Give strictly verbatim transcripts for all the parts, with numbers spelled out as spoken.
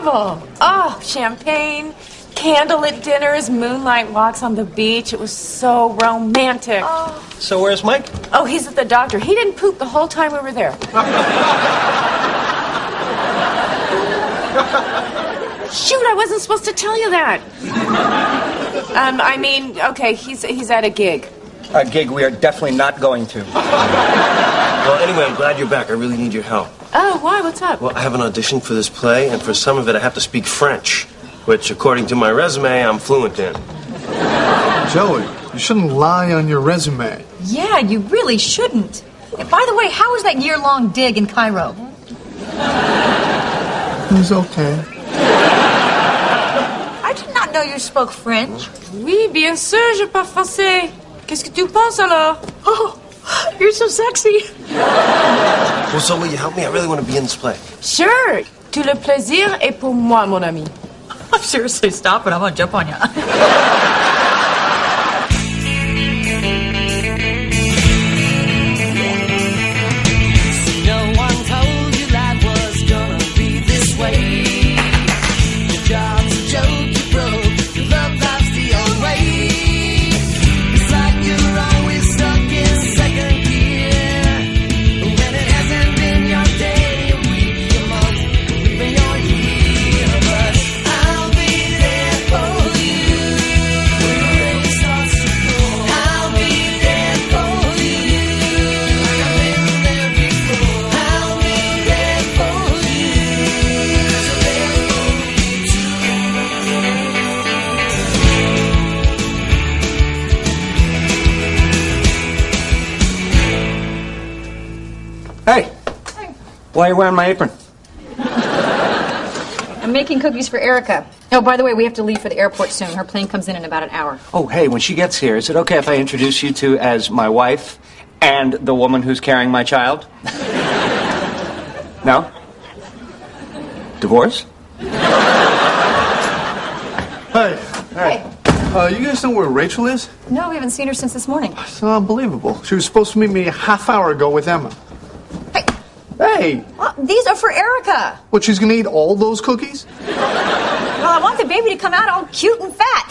incredible. Oh, champagne, candlelit dinners, moonlight walks on the beach. It was so romantic. Oh. So where's Mike? Oh, he's at the doctor. He didn't poop the whole time we were there. Shoot, I wasn't supposed to tell you that. Um, I mean, okay, he's he's at a gig. A gig we are definitely not going to. Well, anyway, I'm glad you're back. I really need your help. Oh, why? What's up? Well, I have an audition for this play, and for some of it I have to speak French, which, according to my resume, I'm fluent in. Joey, you shouldn't lie on your resume. Yeah, you really shouldn't. And by the way, how was that year-long dig in Cairo? It was okay. I did not know you spoke French. Oui, bien sûr, je parle français. Qu'est-ce que tu penses alors? Oh, you're so sexy. Well, so will you help me? I really want to be in this play. Sure. Tout le plaisir est pour moi, mon ami. Seriously, stop it. I'm going to jump on you. Hey. Hey. Why are you wearing my apron? I'm making cookies for Erica. Oh, by the way, we have to leave for the airport soon. Her plane comes in in about an hour. Oh, hey, when she gets here, is it okay if I introduce you to as my wife and the woman who's carrying my child? No? Divorce? Hey. Hey. Uh, you guys know where Rachel is? No, we haven't seen her since this morning. It's unbelievable. She was supposed to meet me a half hour ago with Emma. Hey. Hey. Well, these are for Erica. What, she's going to eat all those cookies? Well, I want the baby to come out all cute and fat.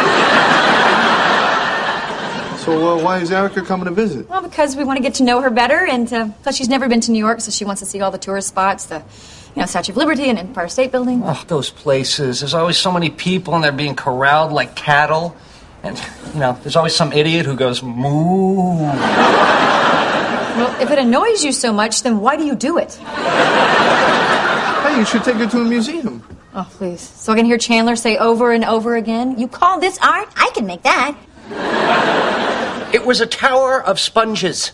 So uh, why is Erica coming to visit? Well, because we want to get to know her better, and uh, plus she's never been to New York, so she wants to see all the tourist spots, the you know, Statue of Liberty and Empire State Building. Oh, those places. There's always so many people, and they're being corralled like cattle. And, you know, there's always some idiot who goes, moo. Well, if it annoys you so much, then why do you do it? Hey, you should take her to a museum. Oh, please. So I can hear Chandler say over and over again, you call this art? I can make that. It was a tower of sponges.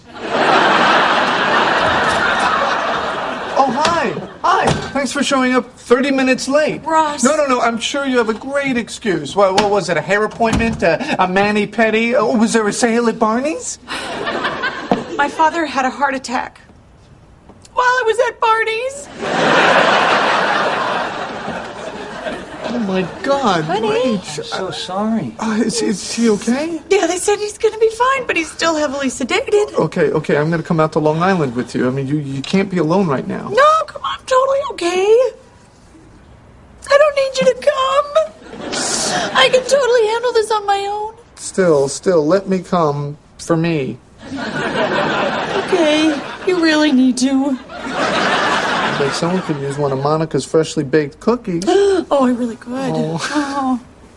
Oh, hi. Hi. Thanks for showing up thirty minutes late. Ross. No, no, no. I'm sure you have a great excuse. What, what was it, a hair appointment? A, a mani-pedi? Oh, was there a sale at Barney's? My father had a heart attack while I was at Barney's. Oh, my God. Honey. Rach. I'm so sorry. Uh, is, is he okay? Yeah, they said he's going to be fine, but he's still heavily sedated. Okay, okay. I'm going to come out to Long Island with you. I mean, you, you can't be alone right now. No, come on, I'm totally okay. I don't need you to come. I can totally handle this on my own. Still, still, let me come for me. Okay, you really need to. Like someone could use one of Monica's freshly baked cookies. Oh, I really could. Oh. Oh.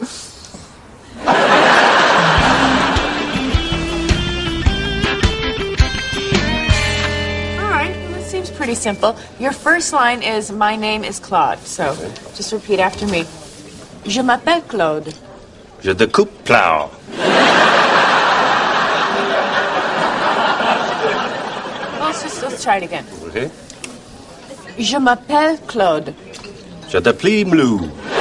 All right, well, this seems pretty simple. Your first line is, my name is Claude. So just repeat after me. Je m'appelle Claude. Je découpe plow. Let's just let's try it again. Okay. Je m'appelle Claude. Je t'appelle Mlou.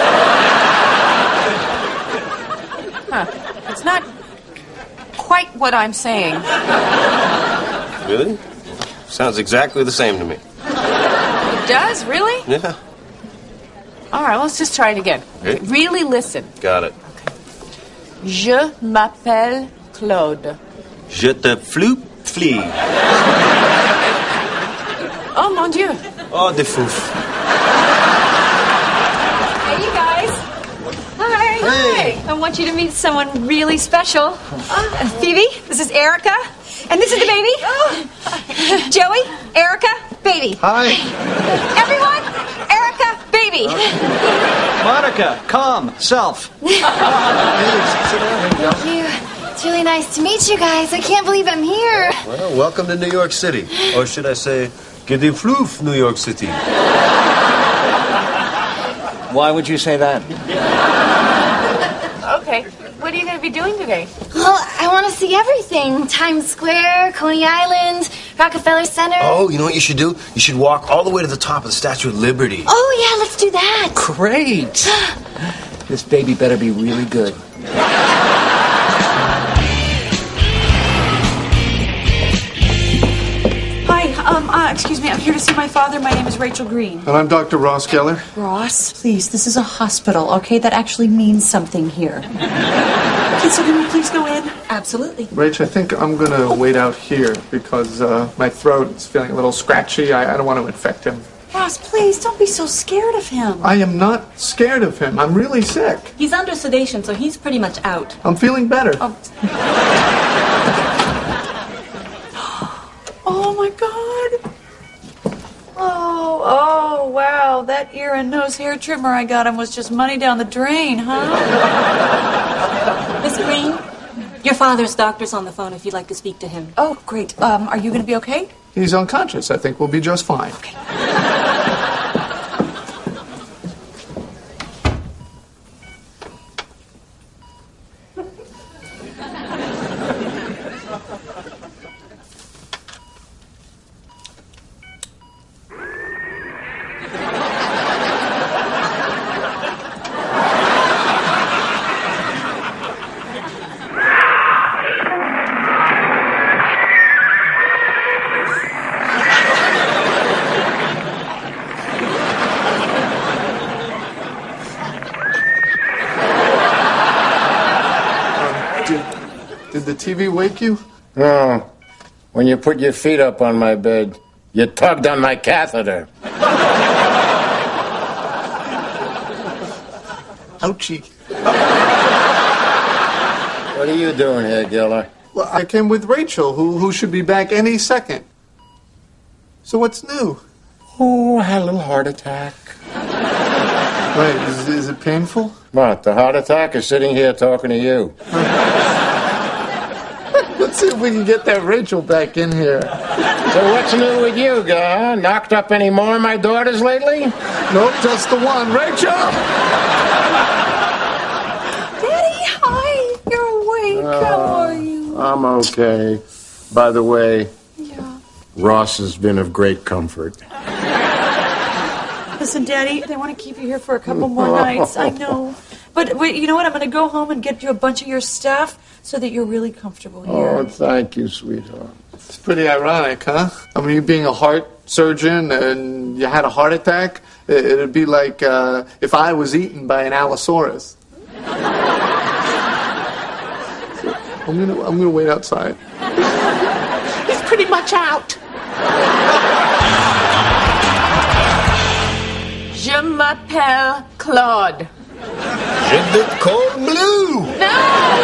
Huh. It's not quite what I'm saying. Really? Sounds exactly the same to me. It does? Really? Yeah. All right, let's just try it again. Okay. Really listen. Got it. Je m'appelle Claude. Je te floop flee. Oh, mon Dieu. Oh, de fouf. Hi. I want you to meet someone really special. Uh, Phoebe, this is Erica. And this is the baby. Joey, Erica, baby. Hi. Everyone, Erica, baby. Monica, calm, self. Hey, sit down. Thank you. It's really nice to meet you guys. I can't believe I'm here. Well, welcome to New York City. Or should I say, Gede Floof, New York City. Why would you say that? Okay. What are you going to be doing today? Well, I want to see everything. Times Square, Coney Island, Rockefeller Center. Oh, you know what you should do? You should walk all the way to the top of the Statue of Liberty. Oh, yeah, let's do that. Great. This baby better be really good. Hi, um, uh, excuse me, I'm here to see my father. My name is Rachel Green. And I'm Doctor Ross Geller. Ross, please, this is a hospital, okay? That actually means something here. Okay, so can we please go in? Absolutely. Rach, I think I'm going to wait out here because uh, my throat is feeling a little scratchy. I, I don't want to infect him. Ross, please, don't be so scared of him. I am not scared of him. I'm really sick. He's under sedation, so he's pretty much out. I'm feeling better. Oh, oh my God. Oh, oh, wow. That ear and nose hair trimmer I got him was just money down the drain, huh? Miss Green, your father's doctor's on the phone if you'd like to speak to him. Oh, great. Um, are you going to be okay? He's unconscious. I think we'll be just fine. Okay. Did the T V wake you? No. When you put your feet up on my bed, you tugged on my catheter. Ouchie. What are you doing here, Giller? Well, I came with Rachel, who, who should be back any second. So what's new? Oh, I had a little heart attack. Wait, is, is it painful? What, the heart attack is sitting here talking to you. Let's see if we can get that Rachel back in here. So what's new with you, guy? Knocked up any more of my daughters lately? Nope, just the one. Rachel! Daddy, hi. You're awake. Uh, How are you? I'm okay. By the way, Yeah. Ross has been of great comfort. Listen, Daddy, they want to keep you here for a couple more nights. I know. But wait, you know what? I'm going to go home and get you a bunch of your stuff so that you're really comfortable here. Oh, thank you, sweetheart. It's pretty ironic, huh? I mean, you being a heart surgeon and you had a heart attack, it- it'd be like uh, if I was eaten by an Allosaurus. So I'm gonna, I'm gonna wait outside. He's pretty much out. Je m'appelle Claude. Je bit cold blue. No!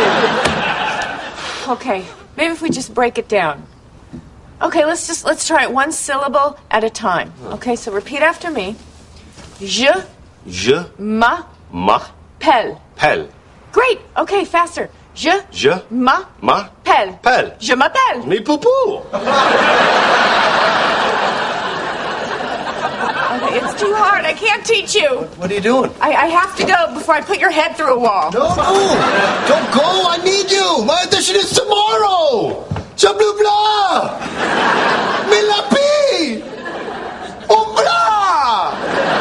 Okay, maybe if we just break it down. Okay, let's just, let's try it one syllable at a time. Okay, so repeat after me. Je Je m'appelle. m'appelle. Great, okay, faster. Je Je m'appelle. m'appelle. Je m'appelle. Me poupou. Okay, it's too hard. I can't teach you. What are you doing? I, I have to go before I put your head through a wall. No, no. Don't go. I need you. My audition is tomorrow. Je bleu blanc. Mais la pie. Au blanc.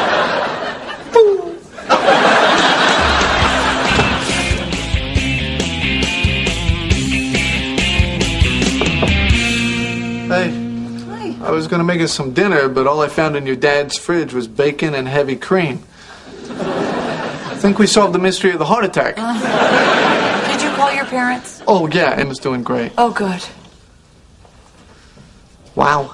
Hey. I was gonna make us some dinner, but all I found in your dad's fridge was bacon and heavy cream. I think we solved the mystery of the heart attack. Did you call your parents? Oh, yeah, Emma's doing great. Oh, good. Wow.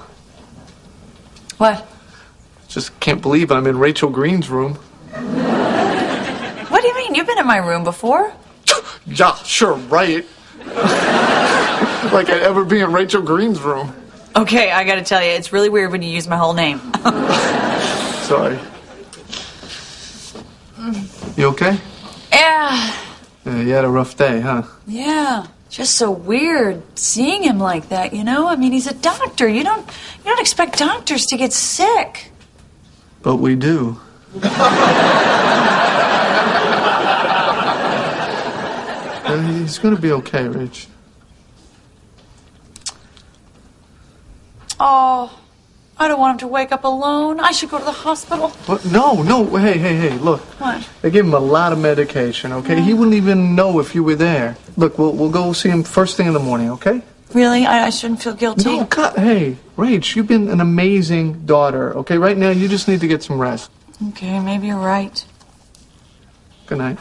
What? Just can't believe I'm in Rachel Green's room. What do you mean? you've been in my room before. Yeah, sure, right. Like I'd ever be in Rachel Green's room. Okay, I gotta tell you, it's really weird when you use my whole name. Sorry. You okay? Yeah. Yeah, you had a rough day, huh? Yeah. Just so weird seeing him like that, you know? I mean, he's a doctor. You don't you don't expect doctors to get sick. But we do. Uh, he's gonna be okay, Rich. Oh, I don't want him to wake up alone. I should go to the hospital. What? No, no. Hey, hey, hey, look. What? They gave him a lot of medication, okay? He wouldn't even know if you were there. Look, we'll, we'll go see him first thing in the morning, okay? Really? I, I shouldn't feel guilty? No, God, hey, Rach, you've been an amazing daughter, okay? Right now, you just need to get some rest. Okay, maybe you're right. Good night.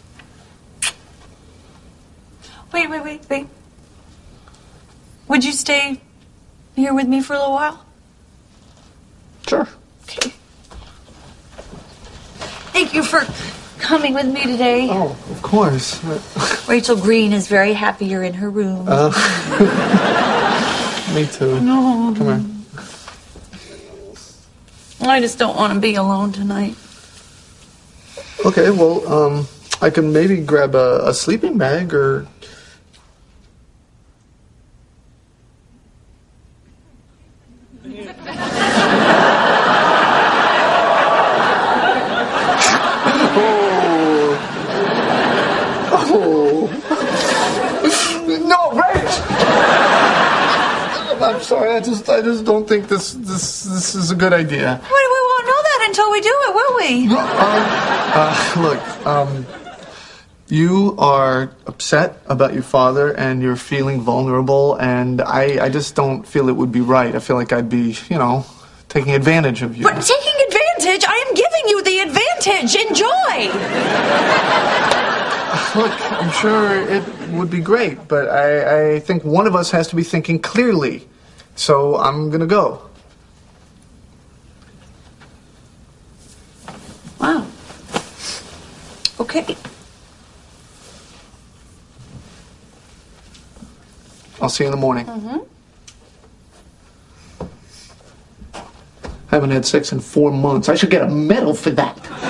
Wait, wait, wait, wait. Would you stay here with me for a little while? Sure. Okay. Thank you for coming with me today. Oh, of course. Rachel Green is very happy you're in her room. Uh, me too. No. Come here. I just don't want to be alone tonight. Okay, well, um, I can maybe grab a, a sleeping bag or... I'm sorry. I just, I just don't think this, this, this is a good idea. Wait, we won't know that until we do it, will we? No, um, uh, look, um, you are upset about your father, and you're feeling vulnerable, and I, I just don't feel it would be right. I feel like I'd be, you know, taking advantage of you. But taking advantage? I am giving you the advantage. Enjoy. Look, I'm sure it would be great, but I, I think one of us has to be thinking clearly. So I'm gonna go. Wow. Okay. I'll see you in the morning. Mm-hmm. Haven't had sex in four months. I should get a medal for that.